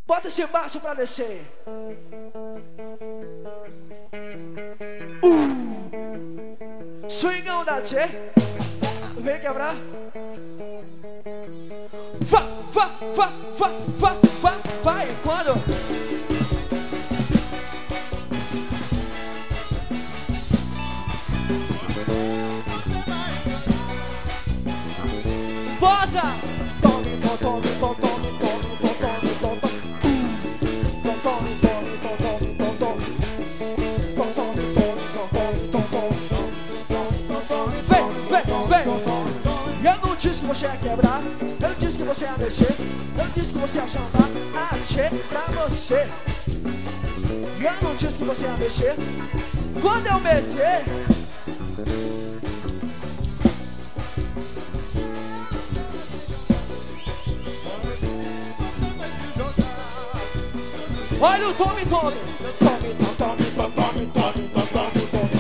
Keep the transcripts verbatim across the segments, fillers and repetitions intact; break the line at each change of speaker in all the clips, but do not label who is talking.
Bota esse baixo pra descer. Uh. Swingão da Tchê. Vem quebrar. Vá, vá, vá, vá, vá, vá, vai. Quando? Bota! Tome, tome, tome, tome, tome, tome, tome, tome, tome. Tome, tome, tome, tome, tome, tome. Tome, tome, tome, tome, tome. Vem, vem, vem. Eu não disse que você ia quebrar. Eu disse que você ia mexer. Eu disse que você ia chamar a Tchê pra você. Eu não disse que você ia mexer. Quando eu meter, olha o tome, tome. Tome, tome, tome, tome, tome, tome, tome, tome.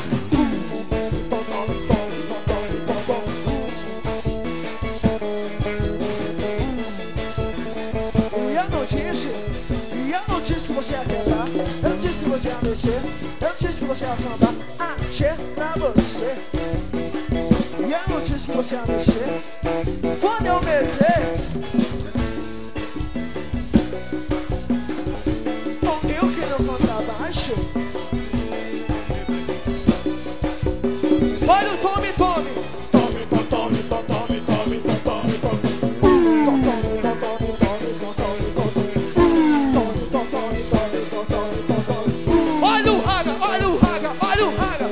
E eu não disse, e eu não disse que você ia quebrar. Eu disse que você ia mexer. Eu disse que você ia chamar a Tchê pra você. E eu não disse que você ia mexer. Quando eu meter, olha o tome, tome. Tome, tome, tome, tome, tome, tome, tome. Olha o raga, olha o raga, olha o raga.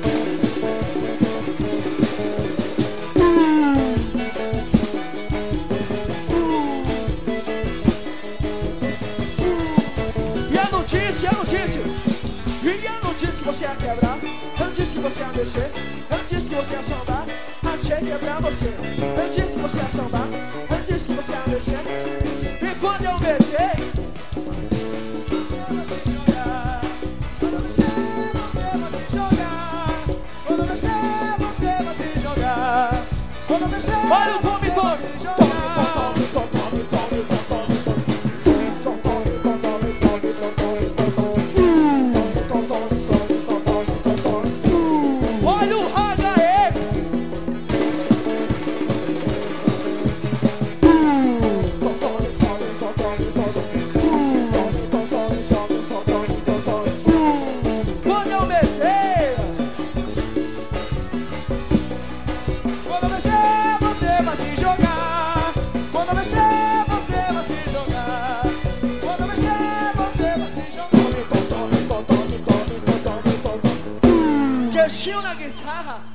E eu não disse, eu não disse. E eu não disse que você ia quebrar. Eu disse que você ia mexer. Eu disse que você ia sambar a Tchê quebrar você. Eu disse que você ia sambar. Eu disse que você ia mexer. E quando eu mexer, quando mexer, você vai se jogar. Quando mexer, olha o tome, tome. Queixinho na guitarra.